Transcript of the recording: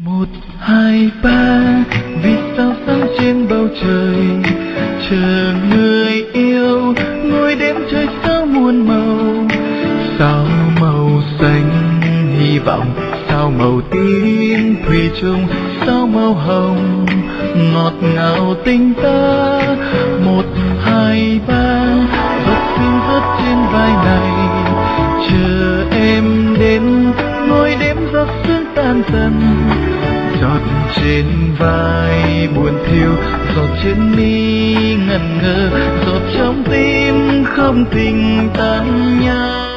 Một hai ba, vì sao sáng trên bầu trời chờ người yêu, ngôi đêm trời sao muôn màu, sao màu xanh hy vọng, sao màu tím thủy chung, sao màu hồng ngọt ngào tình ta. Một hai ba, giọt sương rớt trên vai này chờ em đến, ngôi đêm giọt sương tan dần. Giọt trên vai buồn thiêu, giọt trên mi ngẩn ngơ, giọt trong tim không tình tan nhau.